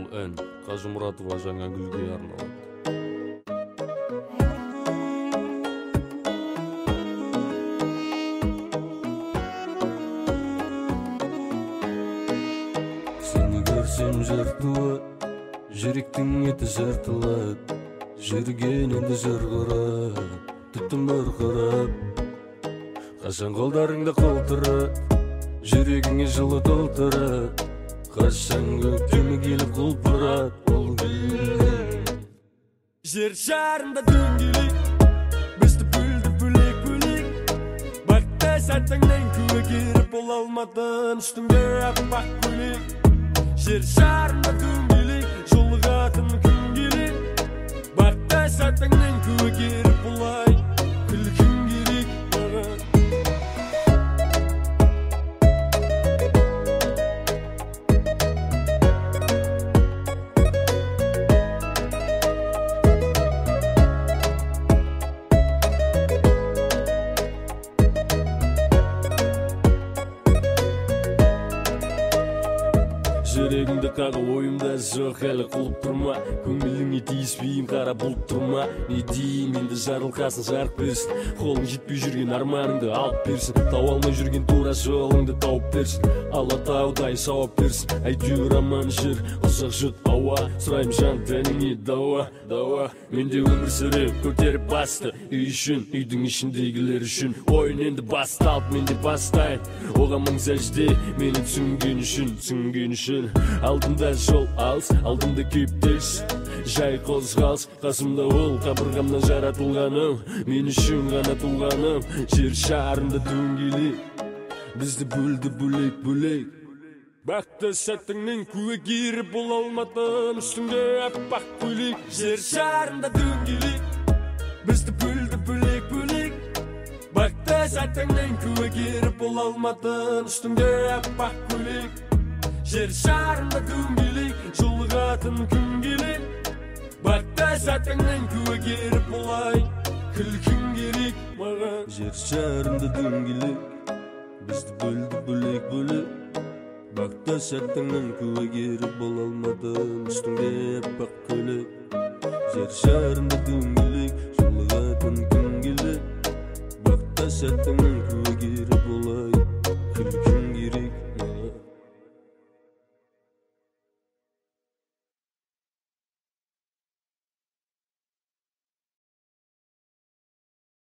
Бул эн Кажымуратова жаңа гүлгө арналат. Seni görsem жыртылат, жүректің еті жыртылат, жүргеніңді жырғырат, түтін ырқырап. Қашан қолдарыңда қолтырат, жүрегіңе жылы толтырат, қашан көктемі келіп құлпырат, ол гүлден. Жер шарында дөңгелек, бізді бөлді бөлек-бөлек, бақытты сәтіңнен көгеріп бола алмадың, үстіңде аппақ көйлек. Жер шарында дөңгелек, жолығатын күн келек, бақытты сәтіңнен көгеріп болай, күлкің керек маған. Жүрегіңді қағы ойымда жоқ әлі құлып тұрма, көңіліңе тиіспейім қара бұлт тұрма. Не дейім енді жарылқасын жарық берсін, қолың жетпей жүрген арманыңды алып берсін, тау алмай жүрген тура жолыңды тауып берсін, Алатаудай сауап берсін. Әйтеуір аман жүр, ұзақ жұт ауа, сұрайым жан тәніңе дауа. Менде өмір сүріп көтеріп басты, үй үшін, үйдің ішіндегілер үшін. Ойын енді басталып, менде бастайын, оған мың сәжде, мені түсінген үшін. Алдымда жол алыс, алдымда кептеліс, жай қозғалыс, қасымда ол қабырғамнан жаратылғаным, мен үшін ғана туғаным. Жер шарында дөңгелек, бізді бөлді бөлек-бөлек, бақытты сәтіңнен көгеріп бола алмадың, үстіңде аппақ көйлек. Жер шарында дөңгелек, бізді бөлді бөлек-бөлек, бақытты сәтіңнен көгеріп бола алмадың, үстіңде аппақ көйлек. Жер шарында дөңгелек, жолығатын күн келек, бақытты сәтіңнен көгеріп болай, күлкің керек маған. Жер шарында дөңгелек, бізді бөлді бөлек-бөлек, бақытты сәтіңнен көгеріп бола алмадың, үстіңде аппақ көйлек. Жер шарында дөңгелек, жолығатын күн келек, бақытты сәтіңнен көгеріп болай,